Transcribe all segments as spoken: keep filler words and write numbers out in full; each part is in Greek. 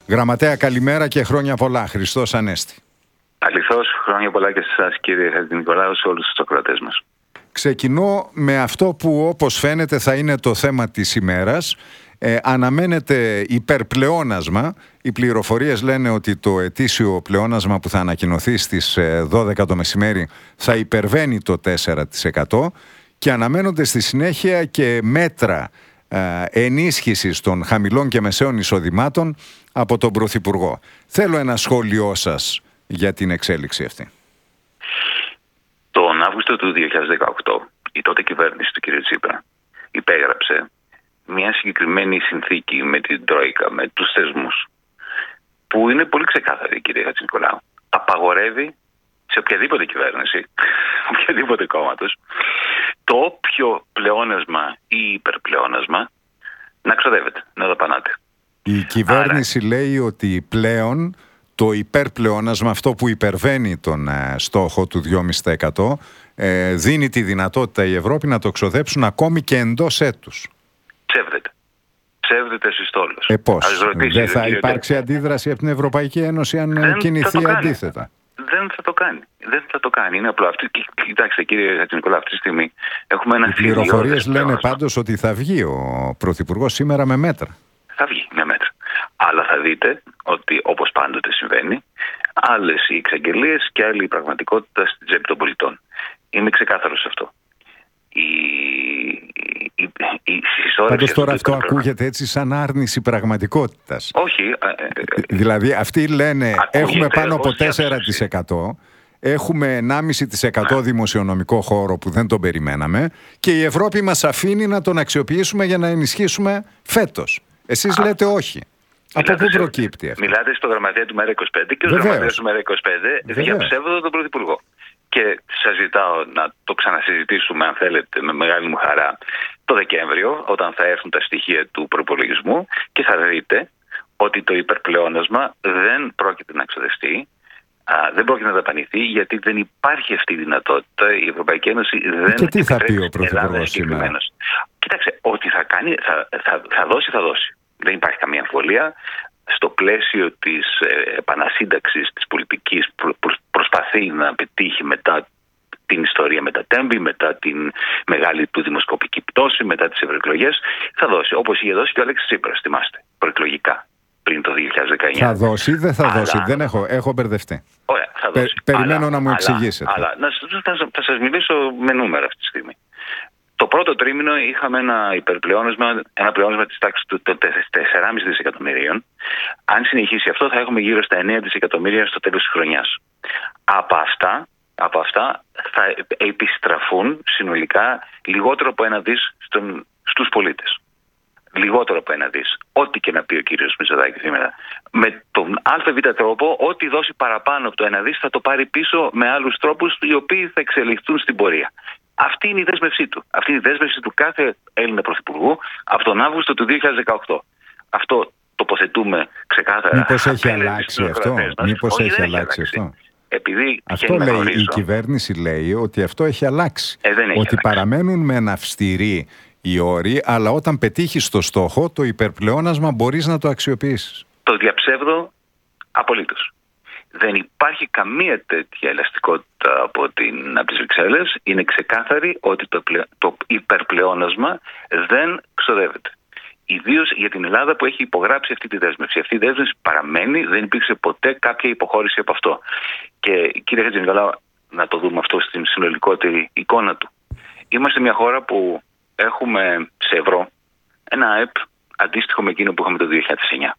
Γραμματέα, καλημέρα και χρόνια πολλά. Χριστός Ανέστη. Αληθώς, χρόνια πολλά και σε εσάς, κύριε Χατζηνικολάου, σε όλους τους ακροατές μας. Ξεκινώ με αυτό που όπως φαίνεται θα είναι το θέμα της ημέρας. Ε, αναμένεται υπερπλεόνασμα. Οι πληροφορίες λένε ότι το ετήσιο πλεόνασμα που θα ανακοινωθεί στις δώδεκα το μεσημέρι θα υπερβαίνει το τέσσερα τοις εκατό και αναμένονται στη συνέχεια και μέτρα ε, ενίσχυσης των χαμηλών και μεσαίων εισοδημάτων από τον Πρωθυπουργό. Θέλω ένα σχόλιο σας για την εξέλιξη αυτή. Τον Αύγουστο του δύο χιλιάδες δεκαοκτώ η τότε κυβέρνηση του κ. Τσίπρα υπέγραψε μια συγκεκριμένη συνθήκη με την Τρόικα, με τους θεσμούς, που είναι πολύ ξεκάθαρη, κύριε Χατζηνικολάου. Απαγορεύει σε οποιαδήποτε κυβέρνηση, οποιαδήποτε κόμματος, το όποιο πλεόνασμα ή υπερπλεόνασμα να ξοδεύεται, να δαπανάται. Η κυβέρνηση Άρα... λέει ότι πλέον το υπερπλεόνασμα, αυτό που υπερβαίνει τον ε, στόχο του δύο κόμμα πέντε τοις εκατό, ε, δίνει τη δυνατότητα η Ευρώπη να το ξοδέψουν ακόμη και εντός έτους. Ψεύδεται. Ψεύδεται συστόλος. Ε, πώς. Δεν θα υπάρξει αντίδραση από την Ευρωπαϊκή Ένωση αν δεν κινηθεί αντίθετα. Δεν θα το κάνει. Δεν θα το κάνει. Είναι απλό. Αυτή, κοιτάξτε, κύριε Χατζηνικολάου, αυτή τη στιγμή έχουμε ένα. Οι πληροφορίες λένε πάντως ότι θα βγει ο Πρωθυπουργός σήμερα με μέτρα. Θα βγει με μέτρα. Αλλά θα δείτε ότι, όπως πάντοτε συμβαίνει, άλλες οι εξαγγελίες και άλλη η πραγματικότητα στην τσέπη των πολιτών. Είμαι ξεκάθαρος σε αυτό. Η, η, η, η Πάντως τώρα αυτό ακούγεται έτσι σαν άρνηση πραγματικότητας. Όχι. Ε, ε, δηλαδή αυτοί λένε έχουμε πάνω από τέσσερα τοις εκατό, έχουμε ενάμιση τοις εκατό ναι. δημοσιονομικό χώρο που δεν τον περιμέναμε και η Ευρώπη μας αφήνει να τον αξιοποιήσουμε για να ενισχύσουμε φέτος. Εσείς Α, λέτε όχι. Από πού προκύπτει αυτό? Μιλάτε στο γραμματέα του ΜΕΡΑ είκοσι πέντε και ο γραμματέας του ΜΕΡΑ είκοσι πέντε διαψεύδονται τον Πρωθυπουργό. Και σας ζητάω να το ξανασυζητήσουμε, αν θέλετε, με μεγάλη μου χαρά, το Δεκέμβριο, όταν θα έρθουν τα στοιχεία του προπολογισμού και θα δείτε ότι το υπερπλεόνασμα δεν πρόκειται να ξοδευτεί, α, δεν πρόκειται να δαπανηθεί, γιατί δεν υπάρχει αυτή η δυνατότητα. Η Ευρωπαϊκή Ένωση δεν και τι θα πει ο Πρωθυπουργός σήμερα? Κοίταξε, ό,τι θα κάνει, θα, θα, θα δώσει, θα δώσει. Δεν υπάρχει καμία αμφιβολία. Στο πλαίσιο της ε, επανασύνταξης της πολιτικής προ, προ, προσπαθεί να πετύχει μετά την ιστορία με τα τέμπη, μετά την μεγάλη του δημοσκοπική πτώση, μετά τις ευρωεκλογές. Θα δώσει, όπως είχε δώσει και ο Αλέξης Τσίπρας, θυμάστε, προεκλογικά πριν το δύο χιλιάδες δεκαεννιά. Θα δώσει ή δεν θα αλλά... δώσει? Δεν έχω, έχω μπερδευτεί. Ωραία, θα δώσει. Πε, περιμένω αλλά, να μου εξηγήσετε. Αλλά, αλλά να, θα, θα σας μιλήσω με νούμερα αυτή τη στιγμή. Το πρώτο τρίμηνο είχαμε ένα υπερπλεόνασμα, ένα πλεόνασμα της τάξης του τέσσερα κόμμα πέντε δισεκατομμυρίων. Αν συνεχίσει αυτό θα έχουμε γύρω στα εννέα δισεκατομμύρια στο τέλος της χρονιάς. Από αυτά, από αυτά θα επιστραφούν συνολικά λιγότερο από ένα δις στον, στους πολίτες. Λιγότερο από ένα δις. Ό,τι και να πει ο κύριος Μητσοτάκης σήμερα. Με τον ΑΒ τρόπο, ό,τι δώσει παραπάνω από το ένα δις θα το πάρει πίσω με άλλους τρόπους οι οποίοι θα εξελιχθούν στην πορεία. Αυτή είναι η δέσμευσή του. Αυτή είναι η δέσμευση του κάθε Έλληνα πρωθυπουργού από τον Αύγουστο του δύο χιλιάδες δεκαοκτώ. Αυτό τοποθετούμε ξεκάθαρα. Μήπως έχει αλλάξει αυτό? Μήπως έχει αλλάξει αυτό? Επειδή αυτό λέει γνωρίζω. Η κυβέρνηση λέει ότι αυτό έχει αλλάξει. Ε, δεν έχει ότι αλλάξει. Παραμένουν μεν αυστηροί οι όροι, αλλά όταν πετύχεις το στόχο, το υπερπλεόνασμα μπορείς να το αξιοποιήσεις. Το διαψεύδω απολύτως. Δεν υπάρχει καμία τέτοια ελαστικότητα από, την, από τις Βρυξέλλες. Είναι ξεκάθαρη ότι το, πλε, το υπερπλεόνασμα δεν ξοδεύεται. Ιδίως για την Ελλάδα που έχει υπογράψει αυτή τη δέσμευση. Αυτή η δέσμευση παραμένει, δεν υπήρξε ποτέ κάποια υποχώρηση από αυτό. Και κύριε Χατζηνικολάου, να το δούμε αυτό στην συνολικότερη εικόνα του. Είμαστε μια χώρα που έχουμε σε ευρώ ένα ΑΕΠ αντίστοιχο με εκείνο που είχαμε το δύο χιλιάδες εννιά.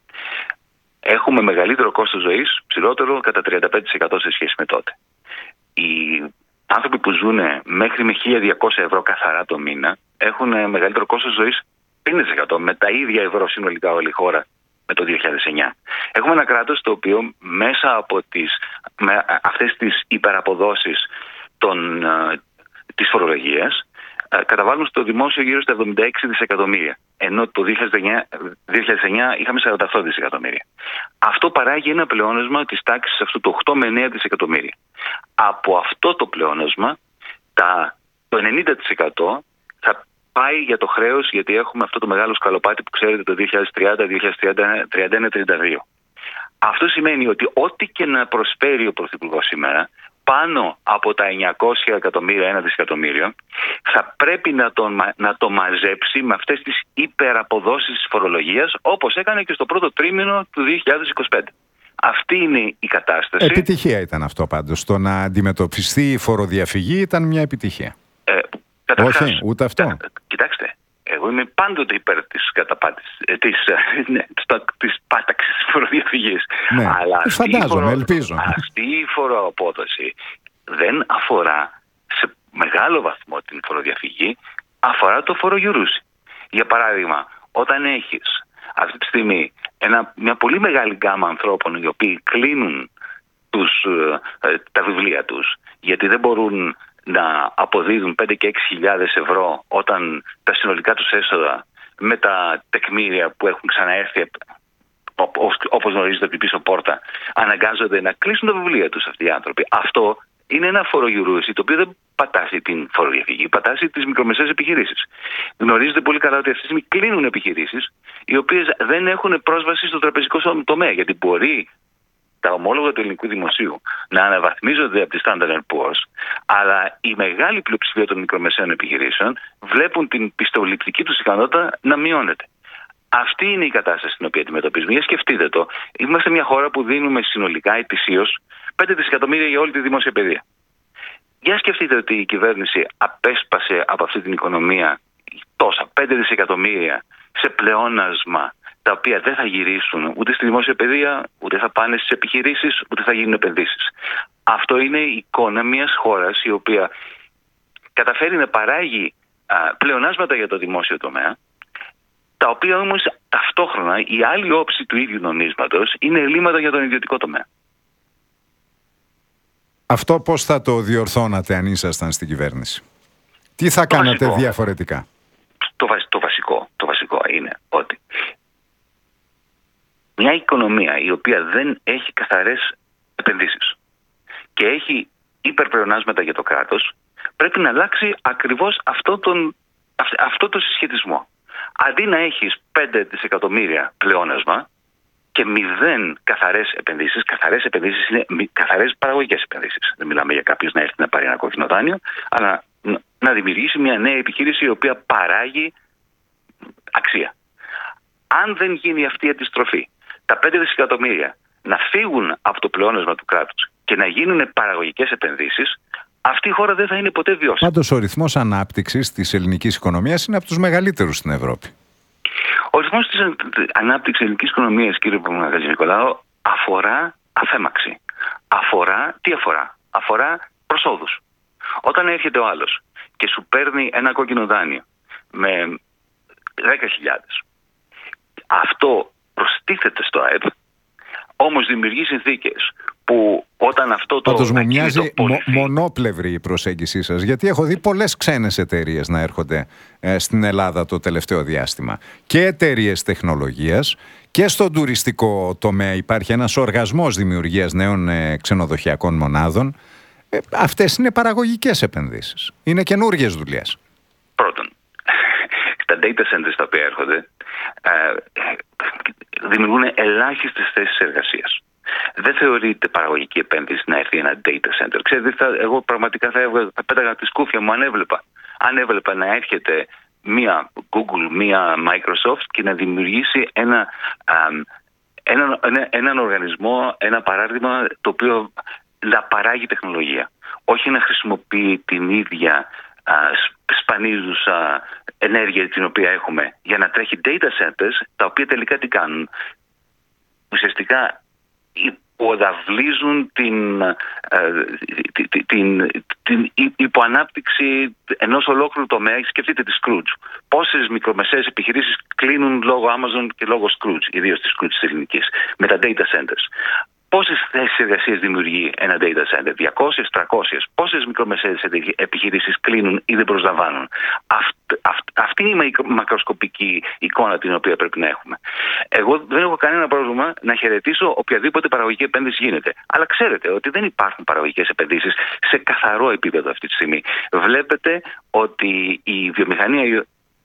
Έχουμε μεγαλύτερο κόστος ζωής, ψηλότερο κατά τριάντα πέντε τοις εκατό σε σχέση με τότε. Οι άνθρωποι που ζουν μέχρι με χίλια διακόσια ευρώ καθαρά το μήνα έχουν μεγαλύτερο κόστος ζωής πενήντα τοις εκατό με τα ίδια ευρώ συνολικά όλη η χώρα με το δύο χιλιάδες εννιά. Έχουμε ένα κράτος το οποίο μέσα από τις, με αυτές τις υπεραποδόσεις των, της φορολογίας καταβάλουν στο δημόσιο γύρω στα εβδομήντα έξι δισεκατομμύρια. Ενώ το δύο χιλιάδες εννιά είχαμε σαράντα οκτώ δισεκατομμύρια. Αυτό παράγει ένα πλεόνασμα της τάξης αυτού το οκτώ με εννέα δισεκατομμύρια. Από αυτό το πλεόνασμα, τα, το ενενήντα τοις εκατό θα πάει για το χρέος, γιατί έχουμε αυτό το μεγάλο σκαλοπάτι που ξέρετε το δύο χιλιάδες τριάντα, δύο χιλιάδες τριάντα ένα, τριάντα δύο. Αυτό σημαίνει ότι ό,τι και να προσφέρει ο Πρωθυπουργός σήμερα, πάνω από τα εννιακόσια εκατομμύρια, ένα δισεκατομμύριο, θα πρέπει να το, να το μαζέψει με αυτές τις υπεραποδόσεις της φορολογίας, όπως έκανε και στο πρώτο τρίμηνο του δύο χιλιάδες είκοσι πέντε. Αυτή είναι η κατάσταση. Επιτυχία ήταν αυτό πάντως. Το να αντιμετωπιστεί η φοροδιαφυγή ήταν μια επιτυχία. Ε, Όχι, ούτε αυτό. Κα, κοιτάξτε, εγώ είμαι πάντοτε υπέρ της καταπάτησης, της, ναι, της πάταξης της φοροδιαφυγής. Ναι, αλλά αυτή φαντάζομαι, η, φορο, ελπίζω. αυτή η φοροαπόδοση δεν αφορά σε μεγάλο βαθμό την φοροδιαφυγή, αφορά το φορογιουρούσι. Για παράδειγμα, όταν έχεις αυτή τη στιγμή ένα, μια πολύ μεγάλη γκάμα ανθρώπων οι οποίοι κλείνουν τους, ε, τα βιβλία τους γιατί δεν μπορούν να αποδίδουν πέντε και έξι χιλιάδες ευρώ όταν τα συνολικά τους έσοδα με τα τεκμήρια που έχουν ξαναέρθει όπως γνωρίζετε από την πίσω πόρτα αναγκάζονται να κλείσουν τα βιβλία τους αυτοί οι άνθρωποι. Αυτό είναι ένα φορογιουρούσι το οποίο δεν πατάσει την φοροδιαφυγή, πατάσει τις μικρομεσαίες επιχειρήσεις. Γνωρίζετε πολύ καλά ότι αυτή τη στιγμή κλείνουν επιχειρήσεις οι οποίες δεν έχουν πρόσβαση στο τραπεζικό τομέα, γιατί μπορεί τα ομόλογα του ελληνικού δημοσίου να αναβαθμίζονται από τη Standard and Poor's, αλλά η μεγάλη πλειοψηφία των μικρομεσαίων επιχειρήσεων βλέπουν την πιστοληπτική τους ικανότητα να μειώνεται. Αυτή είναι η κατάσταση στην οποία αντιμετωπίζουμε. Για σκεφτείτε το. Είμαστε μια χώρα που δίνουμε συνολικά ετησίως πέντε δισεκατομμύρια για όλη τη δημόσια παιδεία. Για σκεφτείτε ότι η κυβέρνηση απέσπασε από αυτή την οικονομία τόσα πέντε δισεκατομμύρια σε πλεόνασμα, τα οποία δεν θα γυρίσουν ούτε στη δημόσια παιδεία, ούτε θα πάνε στις επιχειρήσεις, ούτε θα γίνουν επενδύσεις. Αυτό είναι η εικόνα μιας χώρας η οποία καταφέρει να παράγει α, πλεονάσματα για το δημόσιο τομέα, τα οποία όμως ταυτόχρονα η άλλη όψη του ίδιου νομίσματος είναι ελλείμματα για τον ιδιωτικό τομέα. Αυτό πώς θα το διορθώνατε αν ήσασταν στην κυβέρνηση? Τι θα το κάνατε βασικό, διαφορετικά? Το, το, βασικό, το βασικό είναι ότι μια οικονομία η οποία δεν έχει καθαρές επενδύσεις και έχει υπερπλεονάσματα για το κράτος, πρέπει να αλλάξει ακριβώς αυτό, τον, αυτό το συσχετισμό. Αντί να έχεις πέντε δισεκατομμύρια πλεόνασμα και μηδέν καθαρές επενδύσεις, καθαρές επενδύσεις είναι καθαρές παραγωγικές επενδύσεις. Δεν μιλάμε για κάποιος να έρθει να πάρει ένα κόκκινο δάνειο, αλλά να δημιουργήσει μια νέα επιχείρηση η οποία παράγει αξία. Αν δεν γίνει αυτή η αντιστροφή, τα πέντε δισεκατομμύρια να φύγουν από το πλεόνασμα του κράτους και να γίνουν παραγωγικές επενδύσεις, αυτή η χώρα δεν θα είναι ποτέ βιώσιμη. Πάντως ο ρυθμός ανάπτυξης της ελληνικής οικονομίας είναι από τους μεγαλύτερους στην Ευρώπη. Ο ρυθμός της ανάπτυξης της ελληνικής οικονομίας, κύριε Χατζηνικολάου, αφορά αφέμαξη. Αφορά, τι αφορά? Αφορά προσόδους. Όταν έρχεται ο άλλος και σου παίρνει ένα κόκκινο δάνειο με δέκα χιλιάδες, αυτό προστίθεται στο ΑΕΠ, όμως δημιουργεί συνθήκες που όταν αυτό το... Πάντως μου μοιάζει μο, μονόπλευρη η προσέγγισή σας, γιατί έχω δει πολλές ξένες εταιρείες να έρχονται ε, στην Ελλάδα το τελευταίο διάστημα. Και εταιρείες τεχνολογίας και στον τουριστικό τομέα υπάρχει ένας οργασμός δημιουργίας νέων ε, ξενοδοχειακών μονάδων. Ε, αυτές είναι παραγωγικές επενδύσεις. Είναι καινούργιες δουλειές. Πρώτον, τα data centers τα οποία έρχονται ε, δημιουργούν ελάχιστες θέσεις εργασίας. Δεν θεωρείται παραγωγική επένδυση να έρθει ένα data center. Ξέρετε, θα, εγώ πραγματικά θα, έβγα, θα πέταγα τη σκούφια μου αν έβλεπα. Αν έβλεπα να έρχεται μία Google, μία Microsoft και να δημιουργήσει ένα, α, ένα, ένα, έναν οργανισμό, ένα παράδειγμα το οποίο να παράγει τεχνολογία. Όχι να χρησιμοποιεί την ίδια α, σπανίζουσα ενέργεια την οποία έχουμε για να τρέχει data centers, τα οποία τελικά τι κάνουν? Ουσιαστικά υποδαβλίζουν την, ε, την, την, την υποανάπτυξη ενός ολόκληρου τομέα. Σκεφτείτε τη Scrooge. Πόσες μικρομεσαίες επιχειρήσεις κλείνουν λόγω Amazon και λόγω Scrooge, ιδίως της Scrooge της ελληνικής, με τα data centers. Πόσες θέσεις εργασίας δημιουργεί ένα data center? διακόσιες, τριακόσιες. Πόσες μικρομεσαίες επιχειρήσεις κλείνουν ή δεν προσλαμβάνουν? Αυτ, αυτ, αυτή είναι η μακροσκοπική εικόνα την οποία πρέπει να έχουμε. Εγώ δεν έχω κανένα πρόβλημα να χαιρετήσω οποιαδήποτε παραγωγική επένδυση γίνεται. Αλλά ξέρετε ότι δεν υπάρχουν παραγωγικές επενδύσεις σε καθαρό επίπεδο αυτή τη στιγμή. Βλέπετε ότι η βιομηχανία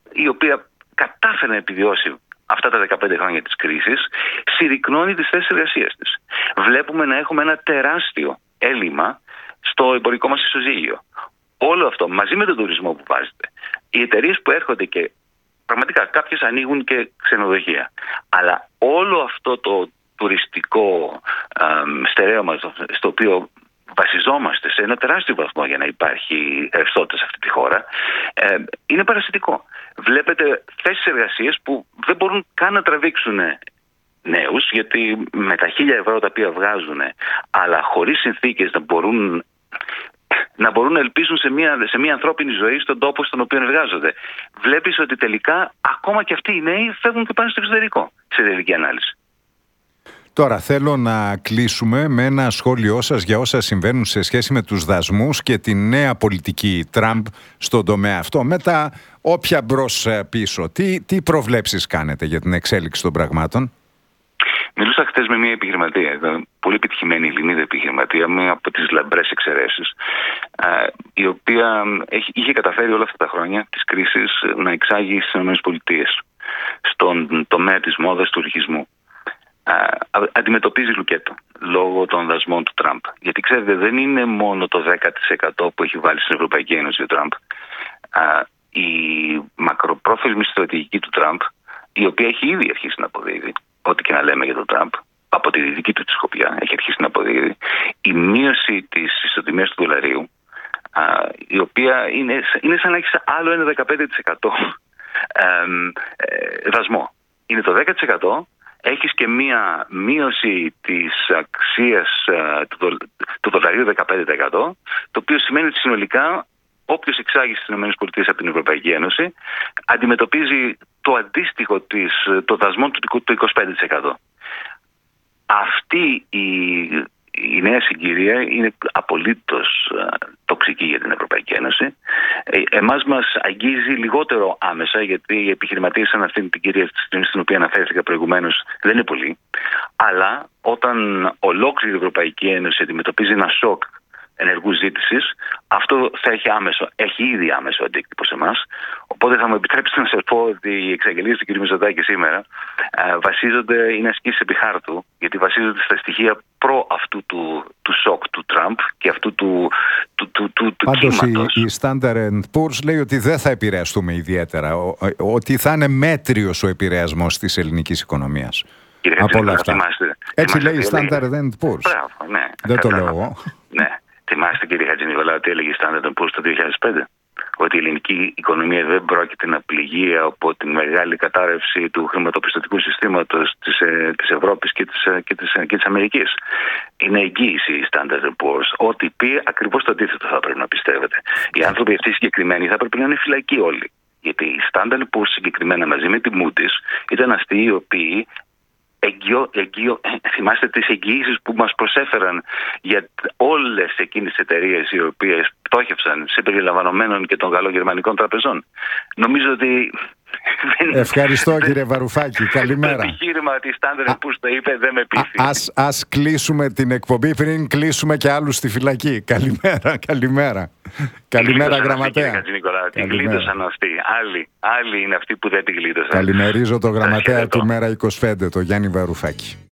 η οποία κατάφερε να επιβιώσει αυτά τα δεκαπέντε χρόνια της κρίσης, συρρικνώνει τις θέσεις εργασίας της. Βλέπουμε να έχουμε ένα τεράστιο έλλειμμα στο εμπορικό μας ισοζύγιο. Όλο αυτό μαζί με τον τουρισμό που βάζετε, οι εταιρείες που έρχονται και πραγματικά κάποιες ανοίγουν και ξενοδοχεία, αλλά όλο αυτό το τουριστικό ε, στερέωμα στο οποίο βασιζόμαστε σε ένα τεράστιο βαθμό για να υπάρχει ρευστότητα σε αυτή τη χώρα, ε, είναι παρασιτικό. Βλέπετε θέσεις εργασίας που δεν μπορούν καν να τραβήξουν νέους, γιατί με τα χίλια ευρώ τα οποία βγάζουν, αλλά χωρίς συνθήκες να μπορούν να μπορούν να ελπίζουν σε μια, σε μια ανθρώπινη ζωή στον τόπο στον οποίο εργάζονται. Βλέπεις ότι τελικά ακόμα και αυτοί οι νέοι φεύγουν και πάνε στο εξωτερικό, σε τελική ανάλυση. Τώρα θέλω να κλείσουμε με ένα σχόλιο σας για όσα συμβαίνουν σε σχέση με τους δασμούς και τη νέα πολιτική Τραμπ στον τομέα αυτό. Μετά όποια μπρος πίσω, τι, τι προβλέψεις κάνετε για την εξέλιξη των πραγμάτων? Μιλούσα χθες με μια επιχειρηματία, ήταν πολύ επιτυχημένη Ελληνίδα επιχειρηματία, μία από τις λαμπρές εξαιρέσεις, η οποία είχε καταφέρει όλα αυτά τα χρόνια της κρίσης να εξάγει στις ΗΠΑ στον τομέα της μόδας του ορχισμού. Αντιμετωπίζει λουκέτο λόγω των δασμών του Τραμπ. Γιατί ξέρετε, δεν είναι μόνο το δέκα τοις εκατό που έχει βάλει στην Ευρωπαϊκή Ένωση ο Τραμπ. Η μακροπρόθεσμη στρατηγική του Τραμπ, η οποία έχει ήδη αρχίσει να αποδίδει, ό,τι και να λέμε για τον Τραμπ, από τη δική του τη σκοπιά, έχει αρχίσει να αποδίδει, η μείωση της ισοτιμίας του δολαρίου, η οποία είναι, είναι σαν να έχει άλλο ένα δεκαπέντε τοις εκατό δασμό. Είναι το δέκα τοις εκατό. Έχεις και μία μείωση της αξίας uh, του, δολ, του δολαρίου δεκαπέντε τοις εκατό, το οποίο σημαίνει ότι συνολικά όποιος εξάγει στις ΗΠΑ από την Ευρωπαϊκή Ένωση αντιμετωπίζει το αντίστοιχο της, το δασμό του, του είκοσι πέντε τοις εκατό. Αυτή η, η νέα συγκυρία είναι απολύτως uh, τοξική για την Ευρωπαϊκή Ένωση. Ε, εμάς μας αγγίζει λιγότερο άμεσα, γιατί οι επιχειρηματίες σαν αυτήν την κυρία στην οποία αναφέρθηκα προηγουμένως δεν είναι πολλοί. Αλλά όταν ολόκληρη η Ευρωπαϊκή Ένωση αντιμετωπίζει ένα σοκ ενεργού ζήτησης, αυτό θα έχει άμεσο, έχει ήδη άμεσο αντίκτυπο σε εμάς. Οπότε θα μου επιτρέψετε να σας πω ότι οι εξαγγελίες του κ. Μητσοτάκη σήμερα ε, βασίζονται, είναι ασκήσεις επί χάρτου, γιατί βασίζονται στα στοιχεία προ αυτού του, του σοκ του Τραμπ και αυτού του, του, του, του, του Πάντως κύματος. η, η Standard and Poor's λέει ότι δεν θα επηρεαστούμε ιδιαίτερα, ο, ότι θα είναι μέτριος ο επηρεασμός της ελληνικής οικονομίας. Κύριε από όλα αυτά. Θυμάστε, Έτσι θυμάστε λέει η Standard and Poor's. Μπράβο, ναι. Δεν το λέω εγώ. Ναι. Θυμάστε, κύριε Χατζηνικολάου, ότι έλεγε η Standard and Poor's το δύο χιλιάδες πέντε? Ότι η ελληνική οικονομία δεν πρόκειται να πληγεί από τη μεγάλη κατάρρευση του χρηματοπιστωτικού συστήματος της, ε, της Ευρώπης και της, ε, και, της, ε, και της Αμερικής. Είναι εγγύηση η Standard and Poor's. Ό,τι πει, ακριβώς το αντίθετο θα πρέπει να πιστεύετε. Οι άνθρωποι αυτοί συγκεκριμένοι θα πρέπει να είναι φυλακοί όλοι. Γιατί η Standard and Poor's συγκεκριμένα μαζί με τη Moody's ήταν αυτοί οι οποίοι Εγγυο, εγγυο, θυμάστε τις εγγυήσεις που μας προσέφεραν για όλες εκείνες τις εταιρείες οι οποίες πτώχευσαν, συμπεριλαμβανομένων και των γαλλογερμανικών τραπεζών. Νομίζω ότι... Ευχαριστώ κύριε Βαρουφάκη, καλημέρα. Το επιχείρημα ότι η Standard and Poor's το είπε δεν με πείθει. Ας, ας κλείσουμε την εκπομπή πριν κλείσουμε και άλλους στη φυλακή. Καλημέρα, καλημέρα. Καλημέρα γραμματέα. Την γλίτωσαν αυτοί. Άλλοι, άλλοι είναι αυτοί που δεν την γλίτωσαν. Καλημερίζω το γραμματέα του Μέρα είκοσι πέντε, το Γιάννη Βαρουφάκη.